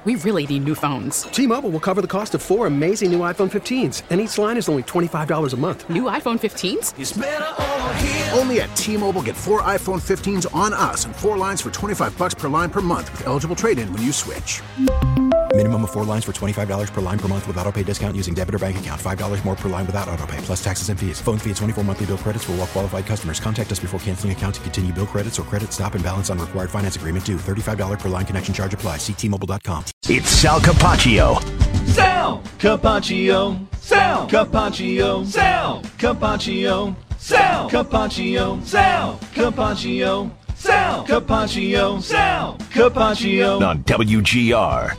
We really need new phones. T-Mobile will cover the cost of 4 amazing new iPhone 15s, and each line is only $25 a month. New iPhone 15s? It's better over here. Only at T-Mobile, get 4 iPhone 15s on us and 4 lines for $25 per line per month with eligible trade-in when you switch. Minimum of 4 lines for $25 per line per month with autopay discount using debit or bank account. $5 more per line without autopay, plus taxes and fees. Phone fee at 24 monthly bill credits for well-qualified customers. Contact us before canceling account to continue bill credits or credit stop and balance on required finance agreement due. $35 per line connection charge applies. See T-Mobile.com. It's Sal Capaccio. Sal Capaccio. Sal Capaccio. Sal Capaccio. Sal Capaccio. Sal Capaccio. Sal Capaccio. Sal Capaccio. On WGR.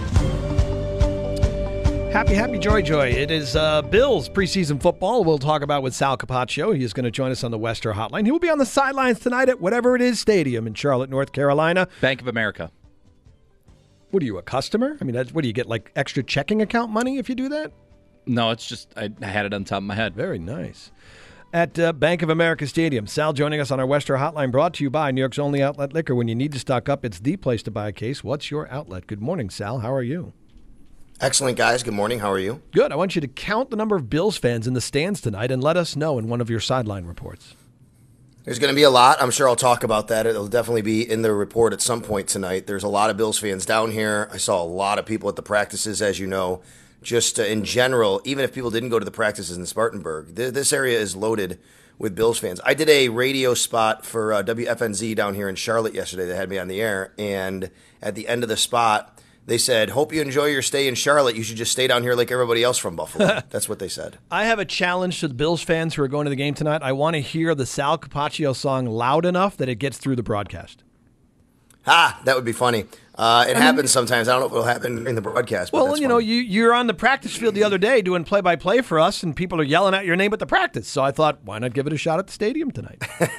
Happy, joy. It is Bills preseason football we'll talk about with Sal Capaccio. He is going to join us on the Wester Hotline. He will be on the sidelines tonight at whatever it is stadium in Charlotte, North Carolina. Bank of America. What are you, a customer? I mean, what do you get, like extra checking account money if you do that? No, it's just I had it on top of my head. Very nice. At Bank of America Stadium. Sal joining us on our Wester Hotline, brought to you by New York's only outlet liquor. When you need to stock up, it's the place to buy a case. What's your outlet? Good morning, Sal. How are you? Excellent, guys. Good morning. How are you? Good. I want you to count the number of Bills fans in the stands tonight and let us know in one of your sideline reports. There's going to be a lot. I'm sure I'll talk about that. It'll definitely be in the report at some point tonight. There's a lot of Bills fans down here. I saw a lot of people at the practices, as you know. Just in general, even if people didn't go to the practices in Spartanburg, this area is loaded with Bills fans. I did a radio spot for WFNZ down here in Charlotte yesterday that had me on the air, and at the end of the spot, they said, hope you enjoy your stay in Charlotte. You should just stay down here like everybody else from Buffalo. That's what they said. I have a challenge to the Bills fans who are going to the game tonight. I want to hear the Sal Capaccio song loud enough that it gets through the broadcast. That would be funny. It happens sometimes. I don't know if it'll happen during the broadcast. But well, you know, you're on the practice field the other day doing play-by-play for us, and people are yelling out your name at the practice. So I thought, why not give it a shot at the stadium tonight?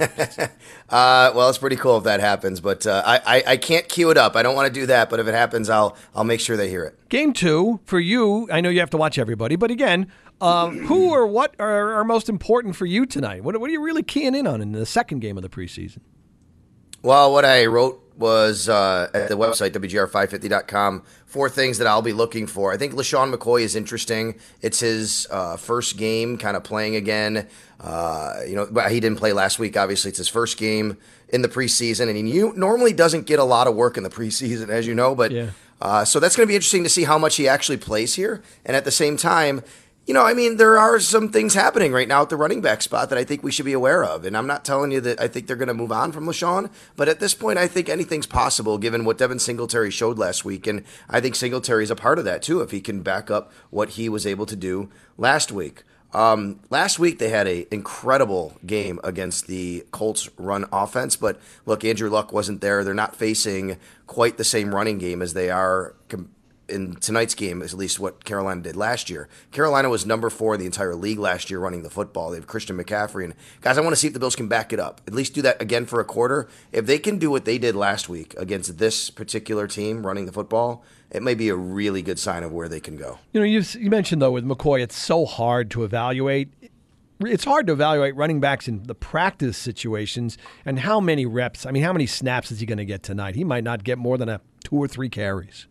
Well, it's pretty cool if that happens, but I can't cue it up. I don't want to do that, but if it happens, I'll make sure they hear it. Game 2, for you, I know you have to watch everybody, but again, who or what are most important for you tonight? What are you really keying in on in the second game of the preseason? Well, what I wrote was at the website, WGR550.com, 4 things that I'll be looking for. I think LeSean McCoy is interesting. It's his first game kind of playing again. But he didn't play last week, obviously. It's his first game in the preseason, and he normally doesn't get a lot of work in the preseason, as you know. But so that's going to be interesting to see how much he actually plays here. And at the same time, there are some things happening right now at the running back spot that I think we should be aware of. And I'm not telling you that I think they're going to move on from LeSean, but at this point, I think anything's possible given what Devin Singletary showed last week. And I think Singletary is a part of that, too, if he can back up what he was able to do last week. Last week, they had an incredible game against the Colts run offense. But look, Andrew Luck wasn't there. They're not facing quite the same running game as they are in tonight's game, at least what Carolina did last year. Carolina was number 4 in the entire league last year running the football. They have Christian McCaffrey. And guys, I want to see if the Bills can back it up. At least do that again for a quarter. If they can do what they did last week against this particular team running the football, it may be a really good sign of where they can go. You mentioned, though, with McCoy, it's so hard to evaluate. It's hard to evaluate running backs in the practice situations and how many reps. I mean, how many snaps is he going to get tonight? He might not get more than 2 or 3 carries.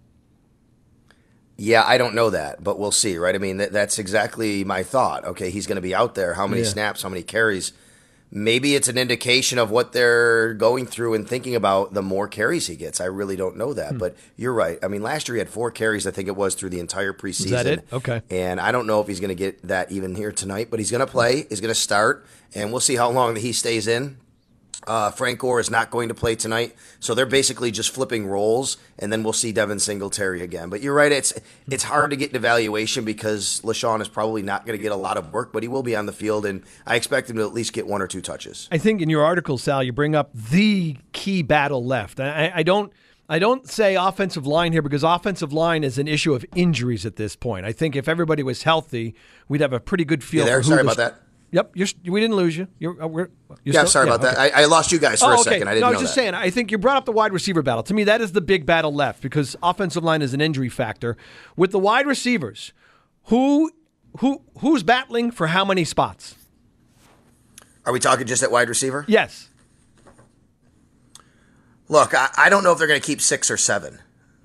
Yeah, I don't know that, but we'll see, right? I mean, that's exactly my thought. Okay, he's going to be out there. How many snaps, how many carries? Maybe it's an indication of what they're going through and thinking about the more carries he gets. I really don't know that, but you're right. I mean, last year he had 4 carries, I think it was, through the entire preseason. Is that it? Okay. And I don't know if he's going to get that even here tonight, but he's going to play. He's going to start, and we'll see how long he stays in. Frank Gore is not going to play tonight, so they're basically just flipping roles, and then we'll see Devin Singletary again. But you're right, it's hard to get an evaluation because LeSean is probably not going to get a lot of work, but he will be on the field, and I expect him to at least get 1 or 2 touches. I think in your article, Sal, you bring up the key battle left. I don't say offensive line here because offensive line is an issue of injuries at this point. I think if everybody was healthy, we'd have a pretty good feel. Sorry about that. Yep, we didn't lose you. Sorry about that. I lost you guys for a second. I didn't know that. I was just saying, I think you brought up the wide receiver battle. To me, that is the big battle left because offensive line is an injury factor. With the wide receivers, who's battling for how many spots? Are we talking just at wide receiver? Yes. Look, I don't know if they're going to keep 6 or 7.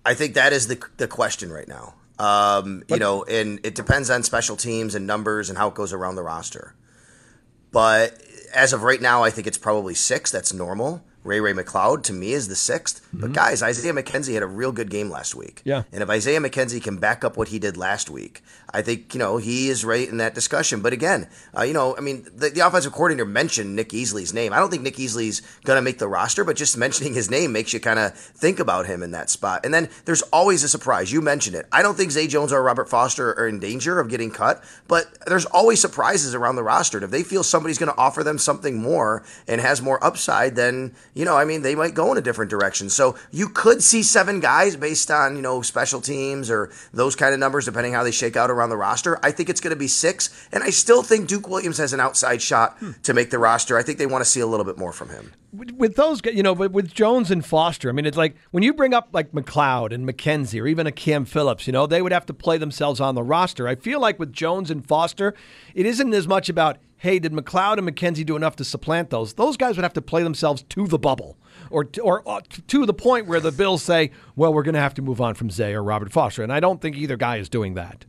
I think that is the question right now. And it depends on special teams and numbers and how it goes around the roster. But as of right now, I think it's probably 6. That's normal. Ray McLeod, to me, is the 6th. Mm-hmm. But, guys, Isaiah McKenzie had a real good game last week. Yeah. And if Isaiah McKenzie can back up what he did last week, I think, he is right in that discussion. But, again, the offensive coordinator mentioned Nick Easley's name. I don't think Nick Easley's going to make the roster, but just mentioning his name makes you kind of think about him in that spot. And then there's always a surprise. You mentioned it. I don't think Zay Jones or Robert Foster are in danger of getting cut, but there's always surprises around the roster. And if they feel somebody's going to offer them something more and has more upside, then they might go in a different direction. So you could see 7 guys based on, special teams or those kind of numbers, depending how they shake out around the roster. I think it's going to be 6. And I still think Duke Williams has an outside shot to make the roster. I think they want to see a little bit more from him. With those, with Jones and Foster, it's like when you bring up like McLeod and McKenzie or even a Cam Phillips, they would have to play themselves on the roster. I feel like with Jones and Foster, it isn't as much about, hey, did McLeod and McKenzie do enough to supplant those? Those guys would have to play themselves to the bubble or to the point where the Bills say, well, we're going to have to move on from Zay or Robert Foster. And I don't think either guy is doing that.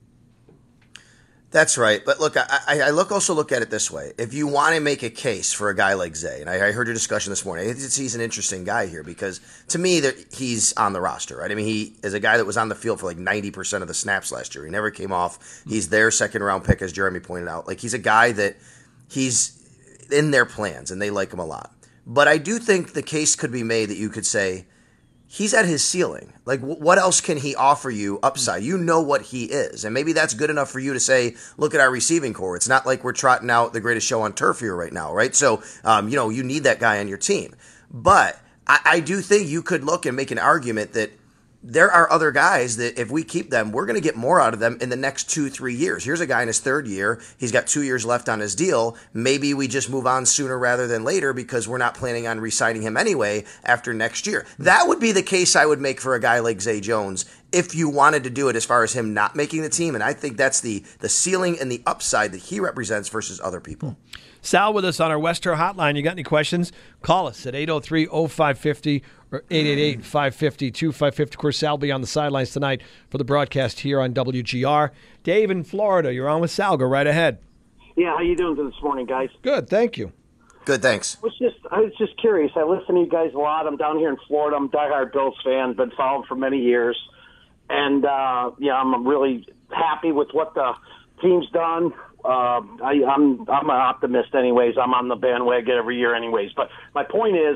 That's right. But look, I also look at it this way. If you want to make a case for a guy like Zay, and I heard your discussion this morning, he's an interesting guy here because to me, he's on the roster, right? He is a guy that was on the field for like 90% of the snaps last year. He never came off. He's their second-round pick, as Jeremy pointed out. Like, he's a guy that he's in their plans, and they like him a lot. But I do think the case could be made that you could say, he's at his ceiling. Like, what else can he offer you upside? You know what he is. And maybe that's good enough for you to say, look at our receiving core. It's not like we're trotting out the greatest show on turf here right now, right? So, you need that guy on your team. But I do think you could look and make an argument that there are other guys that if we keep them, we're going to get more out of them in the next 2-3 years. Here's a guy in his 3rd year. He's got 2 years left on his deal. Maybe we just move on sooner rather than later because we're not planning on re-signing him anyway after next year. That would be the case I would make for a guy like Zay Jones if you wanted to do it as far as him not making the team. And I think that's the ceiling and the upside that he represents versus other people. Sal with us on our Wester hotline. You got any questions? Call us at 803-0550 or 888-550-2550. Of course, Sal will be on the sidelines tonight for the broadcast here on WGR. Dave in Florida, you're on with Sal. Go right ahead. Yeah, how you doing this morning, guys? Good, thank you. Good, thanks. I was just curious. I listen to you guys a lot. I'm down here in Florida. I'm a diehard Bills fan. Been following for many years. And, I'm really happy with what the team's done. I'm an optimist anyways. I'm on the bandwagon every year anyways. But my point is,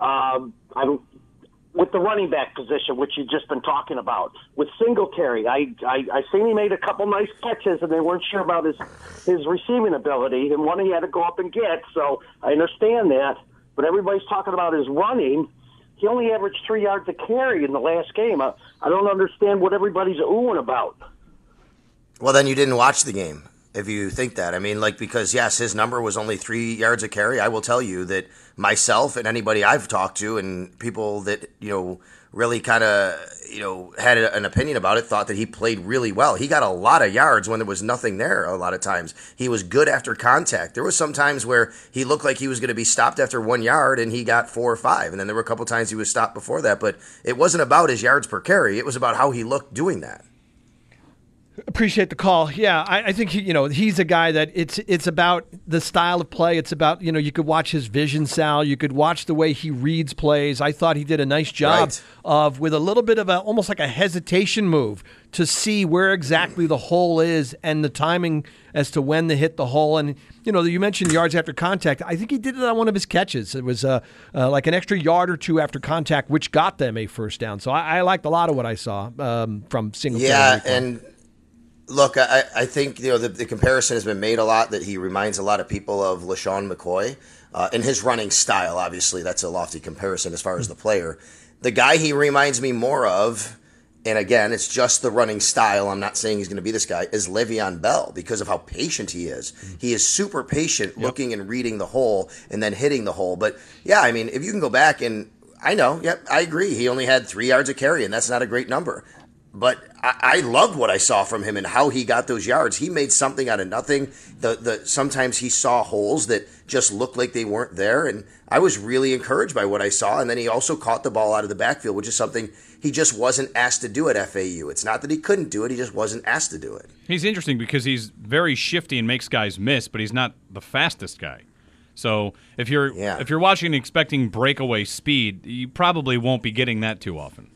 with the running back position, which you've just been talking about, with Singletary, I seen he made a couple nice catches, and they weren't sure about his receiving ability, and one he had to go up and get, so I understand that. But everybody's talking about his running. He only averaged 3 yards a carry in the last game. I don't understand what everybody's oohing about. Well, then you didn't watch the game. If you think that, because yes, his number was only 3 yards a carry. I will tell you that myself and anybody I've talked to and people that, really kind of, had an opinion about it, thought that he played really well. He got a lot of yards when there was nothing there a lot of times. He was good after contact. There was some times where he looked like he was going to be stopped after 1 yard and he got 4 or 5. And then there were a couple times he was stopped before that. But it wasn't about his yards per carry. It was about how he looked doing that. Appreciate the call. Yeah, I think he's a guy that it's about the style of play. It's about you could watch his vision, Sal. You could watch the way he reads plays. I thought he did a nice job of with a little bit of almost like a hesitation move to see where exactly the hole is and the timing as to when to hit the hole. And you mentioned yards after contact. I think he did it on one of his catches. It was like an extra yard or two after contact, which got them a first down. So I liked a lot of what I saw from Singletary. Yeah, and. Look, I think the comparison has been made a lot that he reminds a lot of people of LaShawn McCoy in his running style. Obviously, that's a lofty comparison as far as the player. The guy he reminds me more of, and again, it's just the running style. I'm not saying he's going to be this guy, is Le'Veon Bell because of how patient he is. He is super patient, looking and reading the hole and then hitting the hole. But yeah, if you can go back and I know, I agree. He only had 3 yards a carry, and that's not a great number. But I loved what I saw from him and how he got those yards. He made something out of nothing. Sometimes he saw holes that just looked like they weren't there, and I was really encouraged by what I saw. And then he also caught the ball out of the backfield, which is something he just wasn't asked to do at FAU. It's not that he couldn't do it, he just wasn't asked to do it. He's interesting because he's very shifty and makes guys miss, but he's not the fastest guy. So if you're watching and expecting breakaway speed, you probably won't be getting that too often.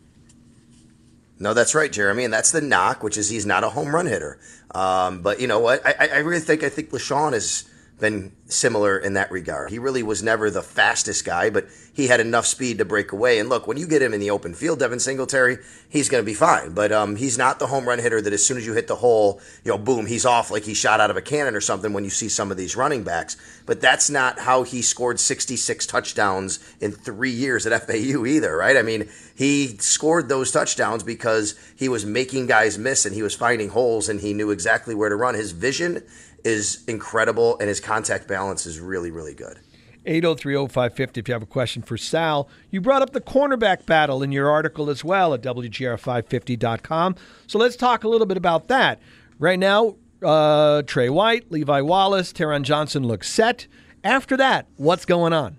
No, that's right, Jeremy, and that's the knock, which is he's not a home run hitter. But you know what? I really think LeSean has been similar in that regard. He really was never the fastest guy, but he had enough speed to break away. And look, when you get him in the open field, Devin Singletary, he's going to be fine. But he's not the home run hitter that as soon as you hit the hole, boom, he's off like he shot out of a cannon or something when you see some of these running backs. But that's not how he scored 66 touchdowns in 3 years at FAU either, right? I mean, he scored those touchdowns because he was making guys miss and he was finding holes and he knew exactly where to run. His vision is incredible, and his contact balance is really, really good. 803-0550 if you have a question for Sal. You brought up the cornerback battle in your article as well at WGR550.com. So let's talk a little bit about that. Right now, Trey White, Levi Wallace, Taron Johnson look set. After that, what's going on?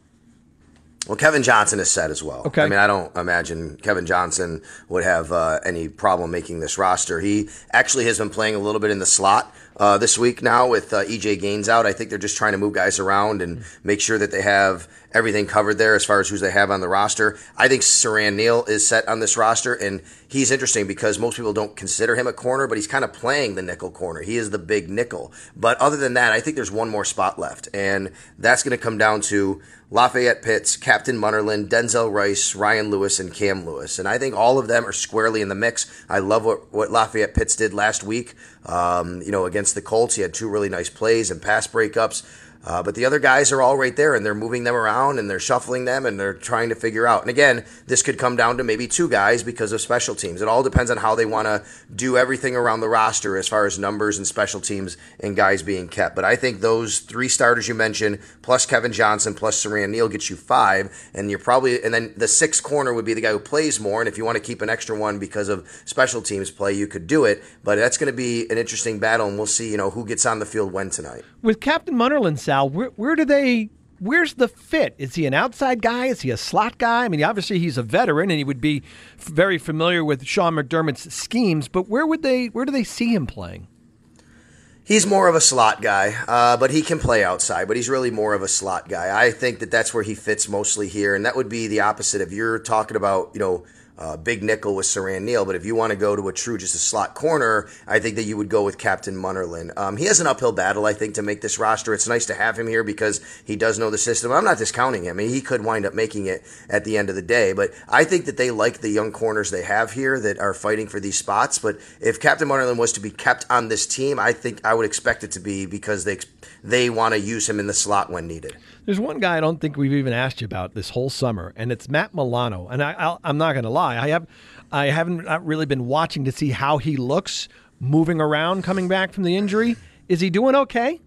Well, Kevin Johnson is set as well. Okay. I mean, I don't imagine Kevin Johnson would have any problem making this roster. He actually has been playing a little bit in the slot this week now with E.J. Gaines out. I think they're just trying to move guys around and make sure that they have everything covered there as far as who they have on the roster. I think Siran Neal is set on this roster, and he's interesting because most people don't consider him a corner, but he's kind of playing the nickel corner. He is the big nickel. But other than that, I think there's one more spot left, and that's going to come down to Lafayette Pitts, Captain Munnerlyn, Denzel Rice, Ryan Lewis, and Cam Lewis. And I think all of them are squarely in the mix. I love what Lafayette Pitts did last week against the Colts. He had 2 really nice plays and pass breakups. But the other guys are all right there, and they're moving them around, and they're shuffling them, and they're trying to figure out. And again, this could come down to maybe 2 guys because of special teams. It all depends on how they want to do everything around the roster as far as numbers and special teams and guys being kept. But I think those 3 starters you mentioned, plus Kevin Johnson, plus Siran Neal, gets you 5, and and then the 6th corner would be the guy who plays more. And if you want to keep an extra one because of special teams play, you could do it. But that's going to be an interesting battle, and we'll see, who gets on the field when tonight. With Captain Munnerlyn, Sal, where's the fit? Is he an outside guy? Is he a slot guy? I mean, obviously he's a veteran and he would be very familiar with Sean McDermott's schemes, but where do they see him playing? He's more of a slot guy, but he can play outside, but he's really more of a slot guy. I think that's where he fits mostly here, and that would be the opposite if you're talking about, big nickel with Siran Neal, but if you want to go to just a slot corner, I think that you would go with Captain Munnerlyn. He has an uphill battle, I think, to make this roster. It's nice to have him here because he does know the system. I'm not discounting him. I mean, he could wind up making it at the end of the day, but I think that they like the young corners they have here that are fighting for these spots. But if Captain Munnerlyn was to be kept on this team, I think I would expect it to be because they want to use him in the slot when needed. There's one guy I don't think we've even asked you about this whole summer, and it's Matt Milano. And I'm not going to lie, I haven't really been watching to see how he looks moving around coming back from the injury. Is he doing okay?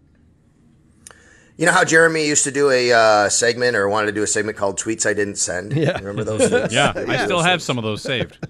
You know how Jeremy used to do a segment or wanted to do a segment called Tweets I Didn't Send? Yeah. Remember those things? Yeah, I still have some of those saved.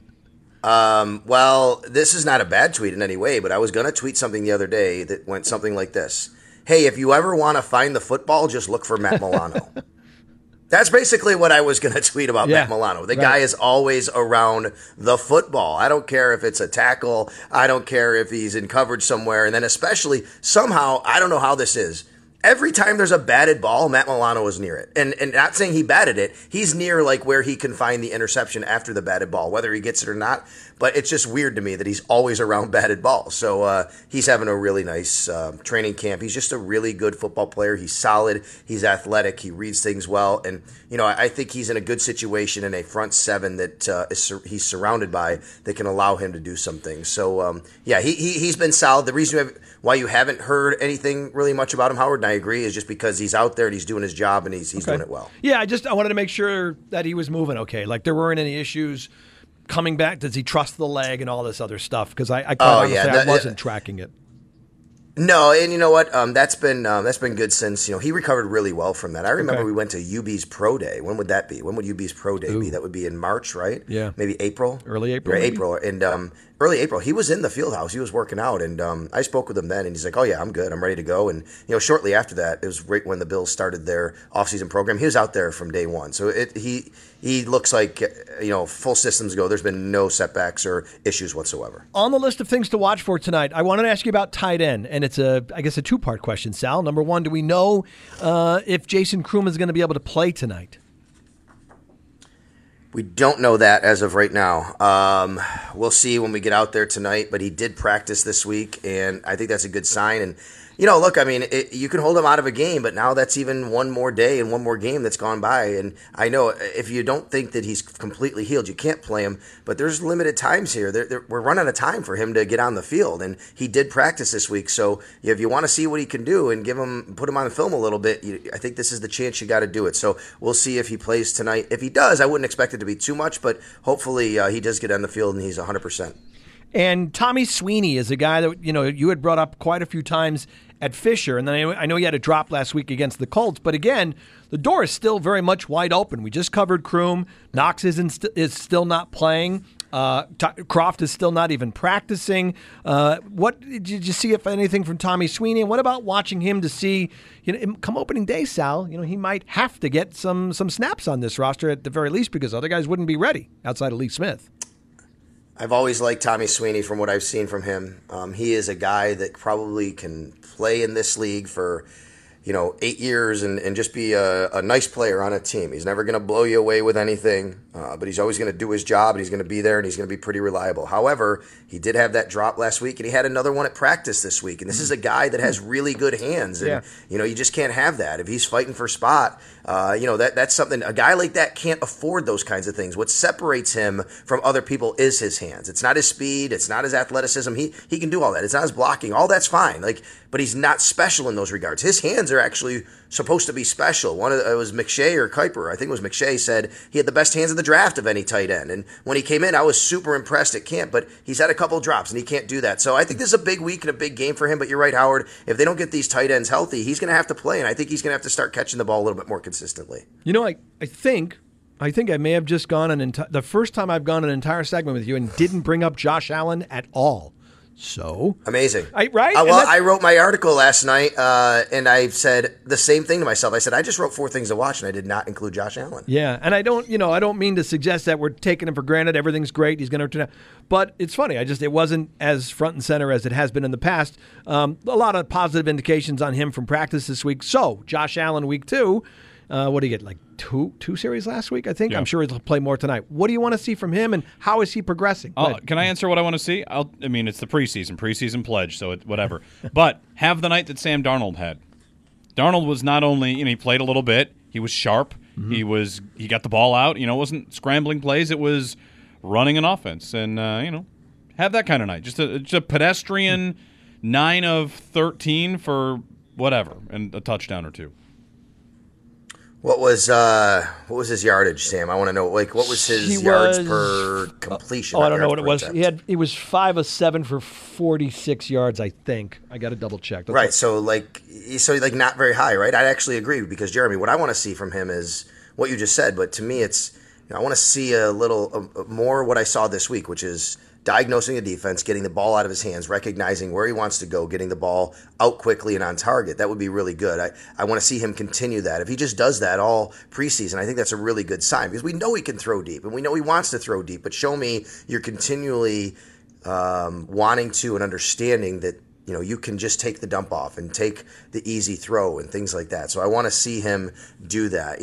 Well, this is not a bad tweet in any way, but I was going to tweet something the other day that went something like this. Hey, if you ever want to find the football, just look for Matt Milano. That's basically what I was going to tweet about Matt Milano. The guy is always around the football. I don't care if it's a tackle. I don't care if he's in coverage somewhere. And then especially somehow, I don't know how this is. Every time there's a batted ball, Matt Milano is near it. And not saying he batted it, he's near like where he can find the interception after the batted ball, whether he gets it or not. But it's just weird to me that he's always around batted balls. So he's having a really nice training camp. He's just a really good football player. He's solid. He's athletic. He reads things well. And, I think he's in a good situation in a front 7 that he's surrounded by that can allow him to do some things. So, he's been solid. The reason why you haven't heard anything really much about him, Howard, and I agree, is just because he's out there and he's doing his job and he's doing it well. Yeah, I wanted to make sure that he was moving okay. Like there weren't any issues coming back. Does he trust the leg and all this other stuff? Because I wasn't tracking it. No, and you know what? That's been good since he recovered really well from that. I remember we went to UB's Pro Day. When would that be? When would UB's Pro Day be? That would be in March, right? Yeah, maybe April, early April, right, April, and early April. He was in the field house. He was working out, and I spoke with him then, and he's like, "Oh yeah, I'm good. I'm ready to go." And shortly after that, it was right when the Bills started their offseason program. He was out there from day one. So he looks like full systems go. There's been no setbacks or issues whatsoever. On the list of things to watch for tonight, I wanted to ask you about tight end, and it's I guess a two-part question, Sal. Number one, do we know if Jason Kroom is going to be able to play tonight? We don't know that as of right now. We'll see when we get out there tonight, but he did practice this week, and I think that's a good sign. And look, I mean, you can hold him out of a game, but now that's even one more day and one more game that's gone by. And I know if you don't think that he's completely healed, you can't play him, but there's limited times here. We're running out of time for him to get on the field, and he did practice this week. So if you want to see what he can do and put him on the film a little bit, I think this is the chance you got to do it. So we'll see if he plays tonight. If he does, I wouldn't expect it to be too much, but hopefully he does get on the field and he's 100%. And Tommy Sweeney is a guy that you had brought up quite a few times at Fisher, and then I know he had a drop last week against the Colts, but again, the door is still very much wide open. We just covered Kroom. Knox is still not playing. Croft is still not even practicing. What did you see, if anything, from Tommy Sweeney? And what about watching him to see, come opening day, Sal, he might have to get some snaps on this roster at the very least because other guys wouldn't be ready outside of Lee Smith. I've always liked Tommy Sweeney from what I've seen from him. He is a guy that probably can play in this league for 8 years and just be a nice player on a team. He's never going to blow you away with anything, but he's always going to do his job, and he's going to be there, and he's going to be pretty reliable. However, he did have that drop last week, and he had another one at practice this week. And this is a guy that has really good hands, and you just can't have that. If he's fighting for spot, that's something. A guy like that can't afford those kinds of things. What separates him from other people is his hands. It's not his speed. It's not his athleticism. He can do all that. It's not his blocking. All that's fine. But he's not special in those regards. His hands are actually supposed to be special. It was McShay or Kuiper, I think it was McShay, said he had the best hands in the draft of any tight end. And when he came in, I was super impressed at camp, but he's had a couple drops and he can't do that. So I think this is a big week and a big game for him, but you're right, Howard. If they don't get these tight ends healthy, he's going to have to play, and I think he's going to have to start catching the ball a little bit more consistently. I think I may have just gone the first time I've gone an entire segment with you and didn't bring up Josh Allen at all. So amazing, right? I wrote my article last night, and I said the same thing to myself. I said I just wrote 4 things to watch, and I did not include Josh Allen. Yeah, and I don't mean to suggest that we're taking him for granted. Everything's great. He's going to turn out, but it's funny. It wasn't as front and center as it has been in the past. A lot of positive indications on him from practice this week. So Josh Allen, week 2. What did he get? Like two series last week, I think. Yeah. I'm sure he'll play more tonight. What do you want to see from him, and how is he progressing? Can I answer what I want to see? It's the preseason pledge, so whatever. But have the night that Sam Darnold had. Darnold was not only he played a little bit, he was sharp. Mm-hmm. He got the ball out. It wasn't scrambling plays. It was running an offense, and have that kind of night. Just a pedestrian 9 of 13 for whatever, and a touchdown or 2. What was his yardage, Sam? I want to know. What was his yards per completion? I don't know what it was. Attempt? He was 5 of 7 for 46 yards, I think. I got to double check. Right. So not very high, right? I actually agree because Jeremy, what I want to see from him is what you just said, but to me, it's I want to see a little more what I saw this week, which is diagnosing a defense, getting the ball out of his hands, recognizing where he wants to go, getting the ball out quickly and on target. That would be really good. I want to see him continue that. If he just does that all preseason, I think that's a really good sign because we know he can throw deep and we know he wants to throw deep, but show me you're continually wanting to and understanding that you can just take the dump off and take the easy throw and things like that. So I want to see him do that.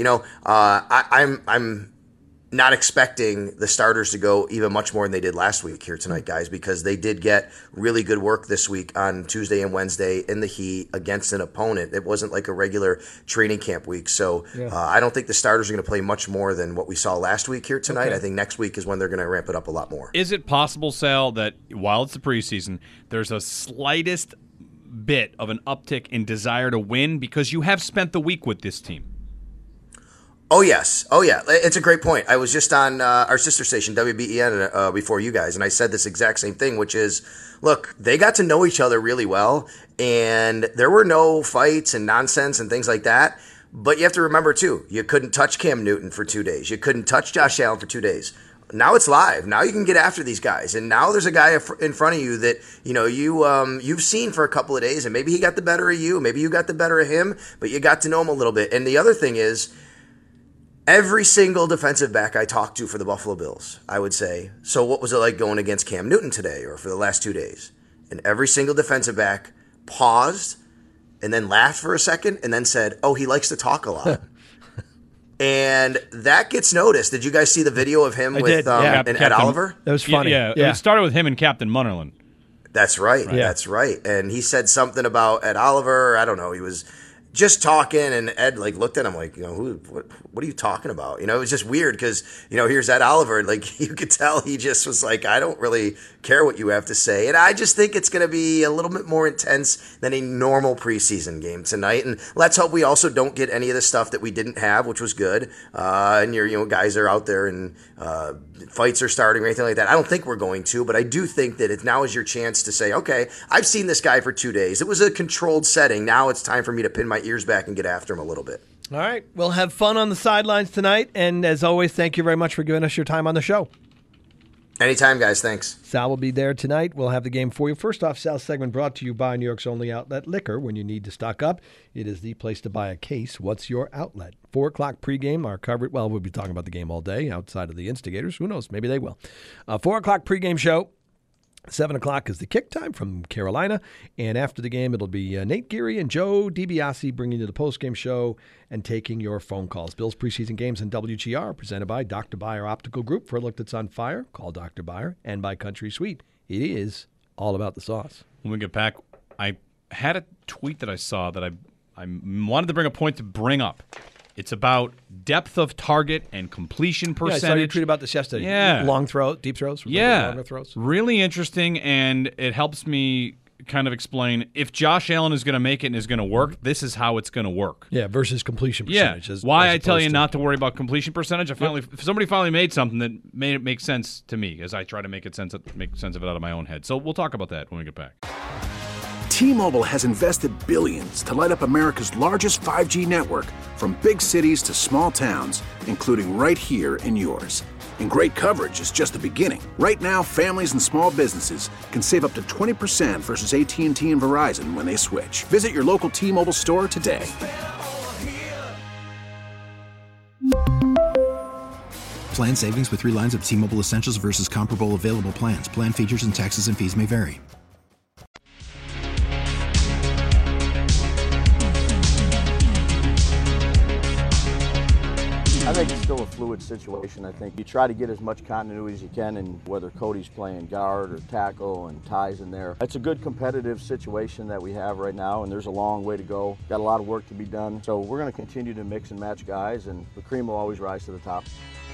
I'm not expecting the starters to go even much more than they did last week here tonight, guys, because they did get really good work this week on Tuesday and Wednesday in the heat against an opponent. It wasn't like a regular training camp week. So I don't think the starters are going to play much more than what we saw last week here tonight. Okay. I think next week is when they're going to ramp it up a lot more. Is it possible, Sal, that while it's the preseason, there's a slightest bit of an uptick in desire to win because you have spent the week with this team? Oh, yes. Oh, yeah. It's a great point. I was just on our sister station, WBEN, before you guys, and I said this exact same thing, which is, look, they got to know each other really well, and there were no fights and nonsense and things like that. But you have to remember, too, you couldn't touch Cam Newton for 2 days. You couldn't touch Josh Allen for 2 days. Now it's live. Now you can get after these guys. And now there's a guy in front of you that, you've seen for a couple of days, and maybe he got the better of you. Maybe you got the better of him, but you got to know him a little bit. And the other thing is, every single defensive back I talked to for the Buffalo Bills, I would say, so what was it like going against Cam Newton today or for the last 2 days? And every single defensive back paused and then laughed for a second and then said, oh, he likes to talk a lot. And that gets noticed. Did you guys see the video of him with Ed Oliver? That was funny. Yeah. It started with him and Captain Munnerlin. That's right. That's right. And he said something about Ed Oliver. I don't know. He was just talking, and Ed looked at him like, what are you talking about? It was just weird because, here's Ed Oliver. You could tell he just was like, I don't really care what you have to say. And I just think it's going to be a little bit more intense than a normal preseason game tonight. And let's hope we also don't get any of the stuff that we didn't have, which was good. And your guys are out there and fights are starting or anything like that. I don't think we're going to, but I do think that now is your chance to say, okay, I've seen this guy for 2 days. It was a controlled setting. Now it's time for me to pin my ears back and get after him a little bit. All right. We'll have fun on the sidelines tonight. And as always, thank you very much for giving us your time on the show. Anytime, guys. Thanks. Sal will be there tonight. We'll have the game for you. First off, Sal's segment brought to you by New York's only outlet, Liquor. When you need to stock up, it is the place to buy a case. What's your outlet? 4 o'clock pregame, our coverage. Well, we'll be talking about the game all day outside of the instigators. Who knows? Maybe they will. 4 o'clock pregame show. 7 o'clock is the kick time from Carolina. And after the game, it'll be Nate Geary and Joe DiBiase bringing you the postgame show and taking your phone calls. Bills preseason games in WGR presented by Dr. Byer Optical Group. For a look that's on fire, call Dr. Byer, and by Country Sweet. It is all about the sauce. When we get back, I had a tweet that I saw that I wanted to bring a point to bring up. It's about depth of target and completion percentage. Yeah, I saw you tweet about this yesterday. Yeah. Long throw, deep throws. Yeah. Longer throws. Really interesting, and it helps me kind of explain if Josh Allen is going to make it and is going to work, this is how it's going to work. Yeah, versus completion percentage. Yeah. Why I tell you not to worry about completion percentage. Somebody finally made something that made it make sense to me as I try to make sense of it out of my own head. So we'll talk about that when we get back. T-Mobile has invested billions to light up America's largest 5G network, from big cities to small towns, including right here in yours. And great coverage is just the beginning. Right now, families and small businesses can save up to 20% versus AT&T and Verizon when they switch. Visit your local T-Mobile store today. Plan savings with 3 lines of T-Mobile Essentials versus comparable available plans. Plan features and taxes and fees may vary. I think it's still a fluid situation. I think you try to get as much continuity as you can, and whether Cody's playing guard or tackle and Ty's in there. It's a good competitive situation that we have right now, and there's a long way to go. Got a lot of work to be done. So we're going to continue to mix and match guys, and the cream will always rise to the top.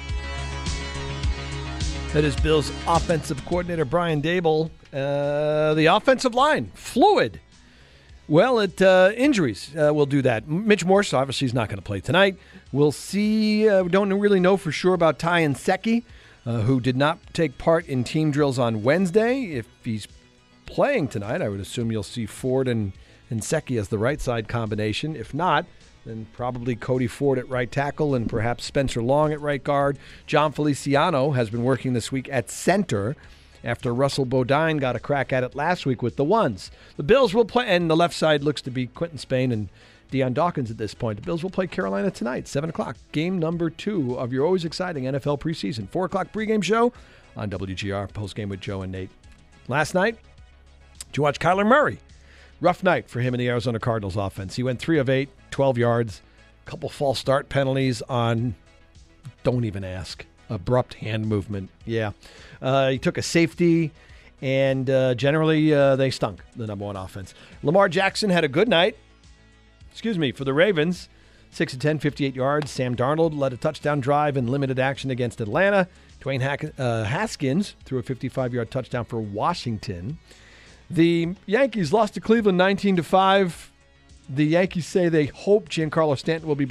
That is Bills offensive coordinator Brian Daboll. The offensive line, fluid. Well, injuries will do that. Mitch Morse, obviously, is not going to play tonight. We'll see. We don't really know for sure about Ty Nsekhe, who did not take part in team drills on Wednesday. If he's playing tonight, I would assume you'll see Ford and Nsekhe as the right side combination. If not, then probably Cody Ford at right tackle and perhaps Spencer Long at right guard. John Feliciano has been working this week at center after Russell Bodine got a crack at it last week with the ones. The Bills will play, and the left side looks to be Quentin Spain and Deion Dawkins at this point. The Bills will play Carolina tonight, 7 o'clock. Game number 2 of your always exciting NFL preseason. 4 o'clock pregame show on WGR, postgame with Joe and Nate. Last night, did you watch Kyler Murray? Rough night for him in the Arizona Cardinals offense. He went 3 of 8, 12 yards, a couple false start penalties on, don't even ask, abrupt hand movement. Yeah. He took a safety, and generally they stunk, the number one offense. Lamar Jackson had a good night. For the Ravens. 6 of 10, 58 yards. Sam Darnold led a touchdown drive in limited action against Atlanta. Dwayne Haskins threw a 55-yard touchdown for Washington. The Yankees lost to Cleveland 19-5. The Yankees say they hope Giancarlo Stanton will be back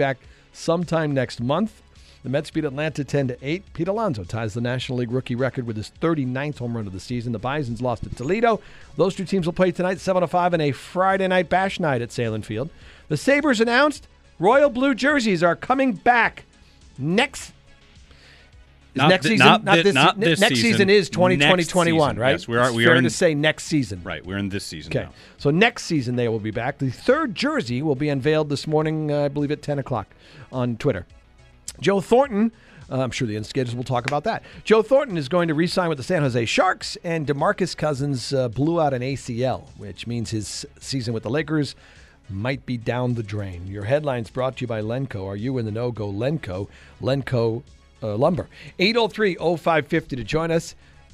sometime next month. The Mets beat Atlanta 10-8. Pete Alonso ties the National League rookie record with his 39th home run of the season. The Bisons lost to Toledo. Those two teams will play tonight, 7:05, in a Friday night bash night at Salem Field. The Sabres announced royal blue jerseys are coming back next season. Next season is 2020-21, right? Yes, we are. It's fair to say next season. Right, we're in this season now. So next season they will be back. The third jersey will be unveiled this morning, I believe at 10 o'clock on Twitter. Joe Thornton, I'm sure the Instigators will talk about that. Joe Thornton is going to re-sign with the San Jose Sharks, and DeMarcus Cousins blew out an ACL, which means his season with the Lakers might be down the drain. Your headlines brought to you by Lenco. Are you in the know? Go Lenco. Lenco Lumber. 803-0550 to join us.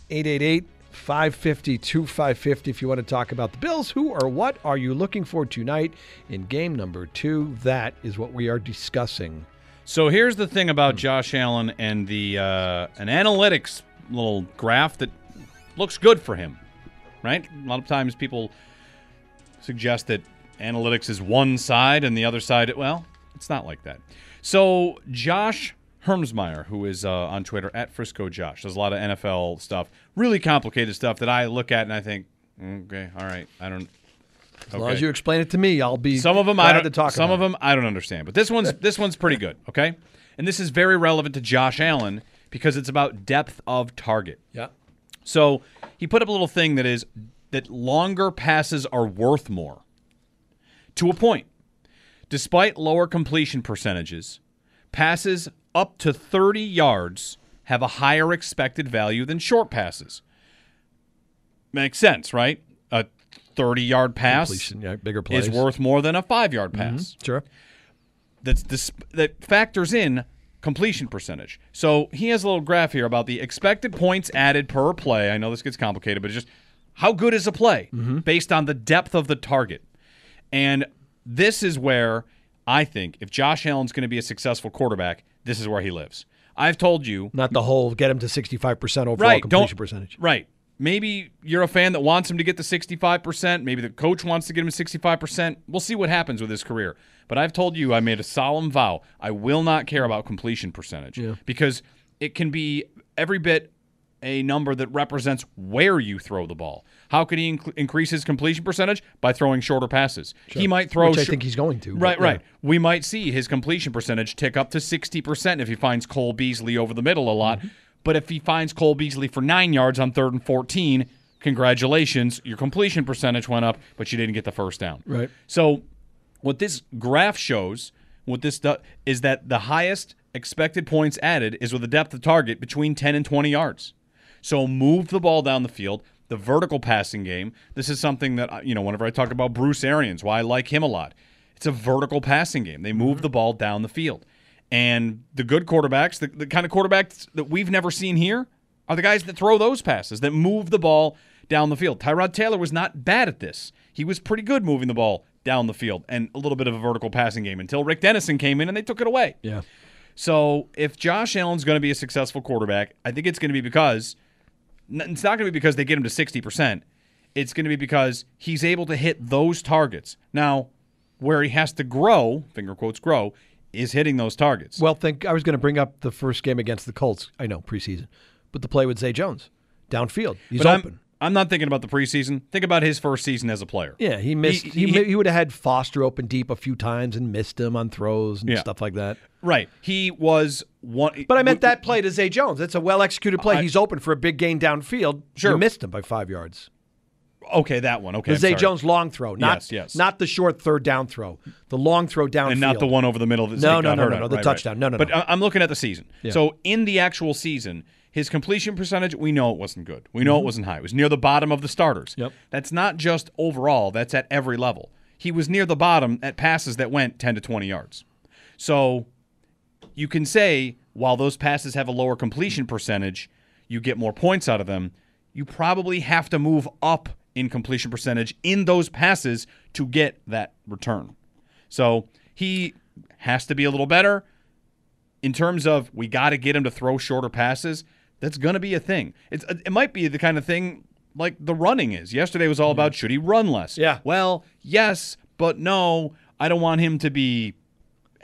888-550-2550 if you want to talk about the Bills. Who or what are you looking for tonight in game number 2? That is what we are discussing. So here's the thing about Josh Allen and the an analytics little graph that looks good for him, right? A lot of times people suggest that analytics is one side and the other side, well, it's not like that. So Josh Hermsmeyer, who is on Twitter, at Frisco Josh, does a lot of NFL stuff, really complicated stuff that I look at and I think, okay, all right, I don't... As long as you explain it to me, I'll be some of them glad I don't to talk some about of them I don't understand, but this one's pretty good, okay? And this is very relevant to Josh Allen because it's about depth of target. Yeah. So he put up a little thing that longer passes are worth more. To a point. Despite lower completion percentages, passes up to 30 yards have a higher expected value than short passes. Makes sense, right? A 30-yard pass bigger plays is worth more than a 5-yard pass. Sure. That factors in completion percentage. So he has a little graph here about the expected points added per play. I know this gets complicated, but it's just how good is a play based on the depth of the target. And this is where I think if Josh Allen's going to be a successful quarterback, this is where he lives. I've told you. Not the whole get him to 65% overall completion percentage. Right. Maybe you're a fan that wants him to get to 65%. Maybe the coach wants to get him to 65%. We'll see what happens with his career. But I've told you, I made a solemn vow. I will not care about completion percentage because it can be every bit a number that represents where you throw the ball. How could he increase his completion percentage? By throwing shorter passes. Sure. He might throw... Which I think he's going to. Right. We might see his completion percentage tick up to 60% if he finds Cole Beasley over the middle a lot. But if he finds Cole Beasley for 9 yards on 3rd and 14, congratulations, your completion percentage went up, but you didn't get the first down. Right. So what this graph shows, is that the highest expected points added is with a depth of target between 10 and 20 yards. So move the ball down the field. The vertical passing game, this is something that, whenever I talk about Bruce Arians, why I like him a lot, it's a vertical passing game. They move the ball down the field. And the good quarterbacks, the kind of quarterbacks that we've never seen here, are the guys that throw those passes, that move the ball down the field. Tyrod Taylor was not bad at this. He was pretty good moving the ball down the field and a little bit of a vertical passing game until Rick Dennison came in and they took it away. Yeah. So if Josh Allen's going to be a successful quarterback, I think it's going to be because it's not going to be because they get him to 60%. It's going to be because he's able to hit those targets. Now, where he has to grow, finger quotes grow, is hitting those targets. Well, I was going to bring up the first game against the Colts. I know, preseason. But the play with Zay Jones, downfield. He's open. I'm not thinking about the preseason. Think about his first season as a player. Yeah, he missed. He would have had Foster open deep a few times and missed him on throws and stuff like that. Right. He was one. But I meant that play to Zay Jones. It's a well-executed play. He's open for a big gain downfield. Sure. You missed him by 5 yards. Okay, that one. Okay, the Zay Jones long throw, not the short third down throw, the long throw downfield, and not the one over the middle. That no, the touchdown. No. But I'm looking at the season. Yeah. So in the actual season, his completion percentage, we know it wasn't good. We know it wasn't high. It was near the bottom of the starters. Yep. That's not just overall. That's at every level. He was near the bottom at passes that went 10 to 20 yards. So you can say while those passes have a lower completion percentage, you get more points out of them. You probably have to move up in completion percentage in those passes to get that return. So he has to be a little better. In terms of we got to get him to throw shorter passes, that's going to be a thing. It might be the kind of thing like the running is. Yesterday was all about should he run less? Yeah. Well, yes, but no. I don't want him to be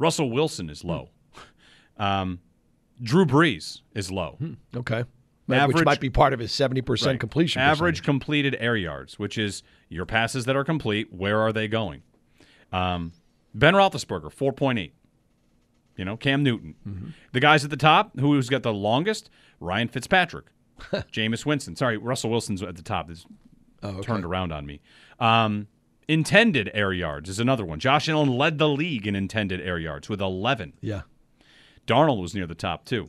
Russell Wilson is low. Drew Brees is low. Okay. Which might be part of his 70% completion Average percentage. completed air yards, which is your passes that are complete, where are they going? Ben Roethlisberger, 4.8. Cam Newton. The guys at the top, who's got the longest? Ryan Fitzpatrick. Jameis Winston. Sorry, Russell Wilson's at the top. This turned around on me. Intended air yards is another one. Josh Allen led the league in intended air yards with 11. Yeah. Darnold was near the top, too.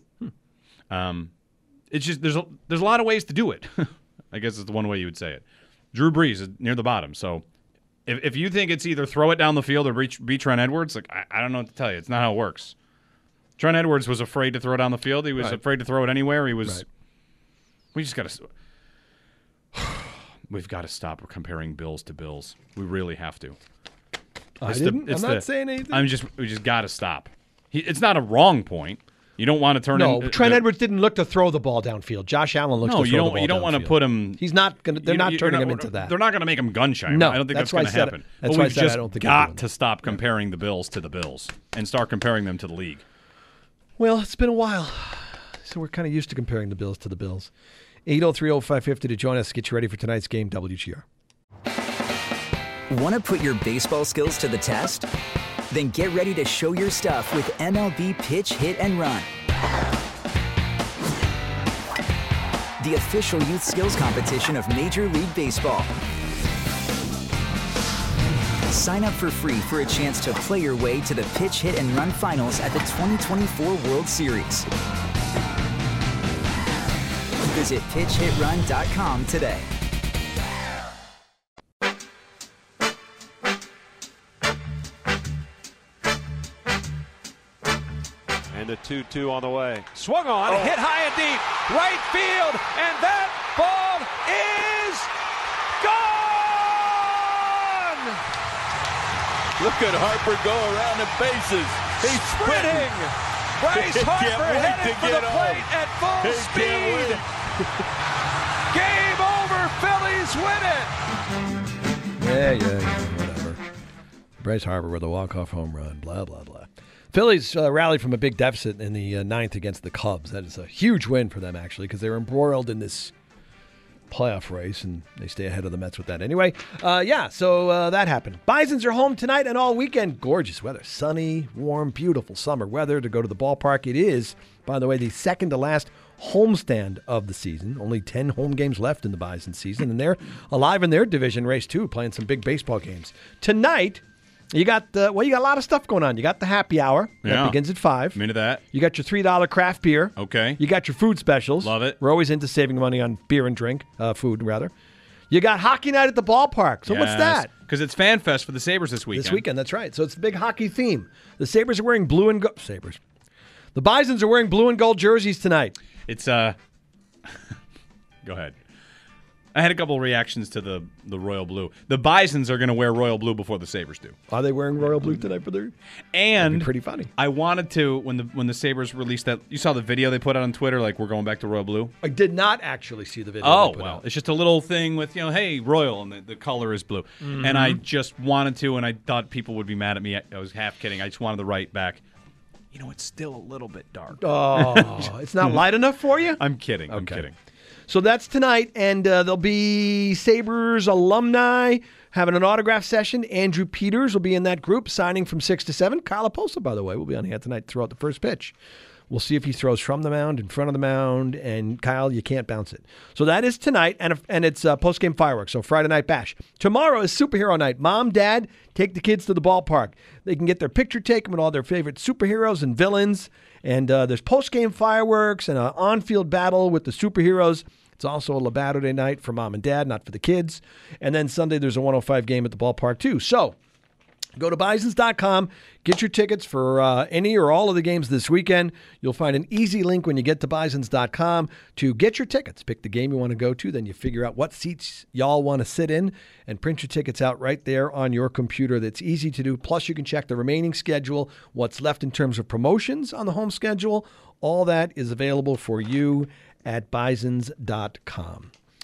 It's just there's a lot of ways to do it. I guess it's the one way you would say it. Drew Brees is near the bottom. So if you think it's either throw it down the field or beat Trent Edwards, I don't know what to tell you. It's not how it works. Trent Edwards was afraid to throw it down the field. He was afraid to throw it anywhere. He was. Right. We just got to. We've got to stop comparing Bills to Bills. We really have to. I'm not saying anything. We just got to stop. It's not a wrong point. You don't want to turn. No, Trent Edwards didn't look to throw the ball downfield. Josh Allen looks to throw the ball downfield. You don't want to put him. He's not going to. They're not turning him into that. They're not going to make him gun shy. No, I don't think that's going to happen. That's why I said I don't think. We've got to stop comparing the Bills to the Bills and start comparing them to the league. Well, it's been a while, so we're kind of used to comparing the Bills to the Bills. 803-0550 to join us. Get you ready for tonight's game. WGR. Want to put your baseball skills to the test? Then get ready to show your stuff with MLB Pitch Hit and Run. The official youth skills competition of Major League Baseball. Sign up for free for a chance to play your way to the Pitch Hit and Run finals at the 2024 World Series. Visit pitchhitrun.com today. And a 2-2 on the way. Swung on, hit high and deep, right field, and that ball is gone! Look at Harper go around the bases. He's sprinting. Bryce Harper headed for the plate at full speed. Yeah, Game over. Phillies win it. whatever. Bryce Harper with a walk-off home run, blah, blah, blah. Phillies rallied from a big deficit in the ninth against the Cubs. That is a huge win for them, actually, because they were embroiled in this playoff race, and they stay ahead of the Mets with that. Anyway, so that happened. Bisons are home tonight and all weekend. Gorgeous weather. Sunny, warm, beautiful summer weather to go to the ballpark. It is, by the way, the second to last homestand of the season. Only 10 home games left in the Bison season, and they're alive in their division race, too, playing some big baseball games. Tonight, you got you got a lot of stuff going on. You got the happy hour that begins at 5. I'm into that. You got your $3 craft beer. Okay. You got your food specials. Love it. We're always into saving money on beer and drink, food rather. You got hockey night at the ballpark. So what's that? Because it's Fan Fest for the Sabres this weekend. This weekend, that's right. So it's the big hockey theme. The Sabres are wearing blue and gold. Sabres. The Bisons are wearing blue and gold jerseys tonight. It's Go ahead. I had a couple of reactions to the royal blue. The Bisons are going to wear royal blue before the Sabres do. Are they wearing royal blue tonight for their? And that'd be pretty funny. I wanted to when the Sabres released that. You saw the video they put out on Twitter, like we're going back to royal blue. I did not actually see the video. Oh well, it's just a little thing with hey royal and the color is blue. Mm-hmm. And I just wanted to, and I thought people would be mad at me. I was half kidding. I just wanted to write back. It's still a little bit dark. Oh, it's not light enough for you? I'm kidding. Okay. I'm kidding. So that's tonight, and there'll be Sabres alumni having an autograph session. Andrew Peters will be in that group, signing from 6 to 7. Kyle Oposo, by the way, will be on hand tonight throughout the first pitch. We'll see if he throws from the mound, in front of the mound, and Kyle, you can't bounce it. So that is tonight, and it's post-game fireworks, so Friday Night Bash. Tomorrow is Superhero Night. Mom, Dad, take the kids to the ballpark. They can get their picture taken with all their favorite superheroes and villains, and there's post-game fireworks and an on-field battle with the superheroes. It's also a Labato Day night for Mom and Dad, not for the kids. And then Sunday, there's a 105 game at the ballpark, too. So go to Bisons.com, get your tickets for any or all of the games this weekend. You'll find an easy link when you get to Bisons.com to get your tickets. Pick the game you want to go to, then you figure out what seats y'all want to sit in and print your tickets out right there on your computer. That's easy to do. Plus, you can check the remaining schedule, what's left in terms of promotions on the home schedule. All that is available for you at Bisons.com.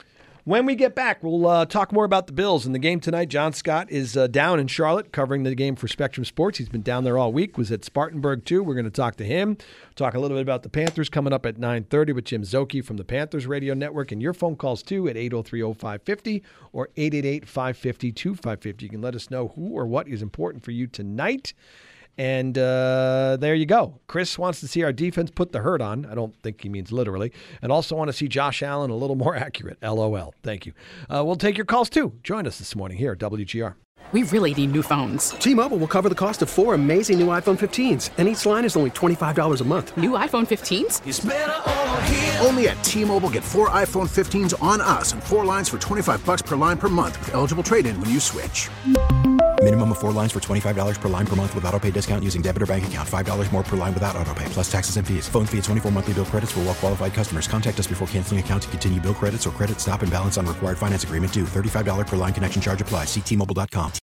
When we get back, we'll talk more about the Bills and the game tonight. John Scott is down in Charlotte covering the game for Spectrum Sports. He's been down there all week, was at Spartanburg too. We're going to talk to him, talk a little bit about the Panthers coming up at 9:30 with Jim Zoki from the Panthers Radio Network. And your phone calls too at 803-0550 or 888-550-2550. You can let us know who or what is important for you tonight. And there you go. Chris wants to see our defense put the hurt on. I don't think he means literally. And also want to see Josh Allen a little more accurate. LOL. Thank you. We'll take your calls too. Join us this morning here at WGR. We really need new phones. T-Mobile will cover the cost of 4 amazing new iPhone 15s, and each line is only $25 a month. New iPhone 15s? It's better over here. Only at T-Mobile, get 4 iPhone 15s on us and 4 lines for $25 per line per month with eligible trade-in when you switch. Minimum of 4 lines for $25 per line per month with autopay discount using debit or bank account. $5 more per line without autopay, plus taxes and fees. Phone fee at 24 monthly bill credits for well-qualified customers. Contact us before canceling account to continue bill credits or credit stop and balance on required finance agreement due. $35 per line connection charge applies. See T-Mobile.com.